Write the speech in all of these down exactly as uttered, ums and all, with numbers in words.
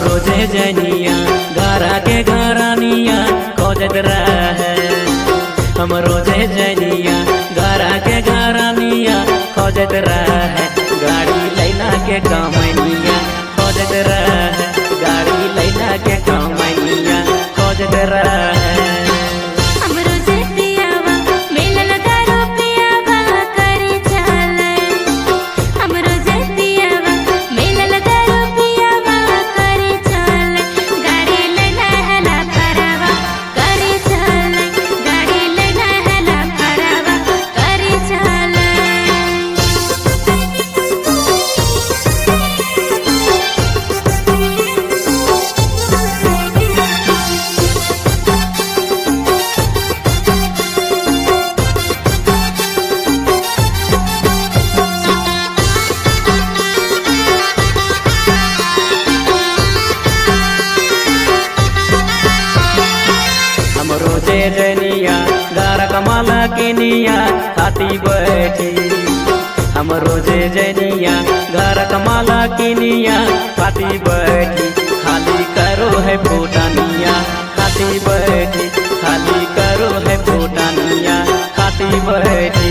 रोजे जनिया गारा के गारानिया खोजत रहे। हम रोजे जनिया गारा के गारानिया खोजत रहे। गाड़ी लैला के कमैनिया खोजत रहे। गाड़ी लैला के कमैनिया खोजत रहे। रोजे जनिया गारा कमाला किनिया खाती बैठी। हम रोजे जनिया गारा कमाला किनिया खाती बैठी। खाली करो है फूटानिया खाती बैठी। खाली करो है फूटानिया खाती बैठी।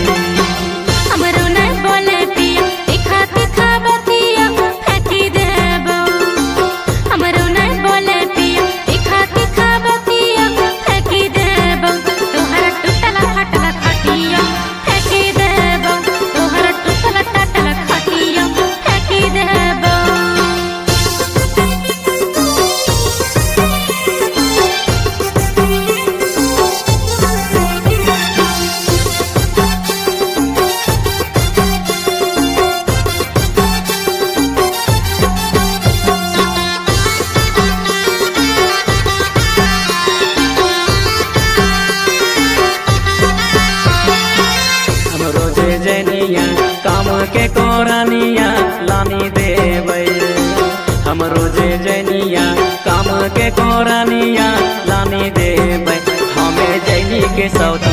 जनिया काम के कोरानिया लानी देवे। हम रोजे जनिया काम के कोरानिया लानी देवे। हमें जनी के सौदा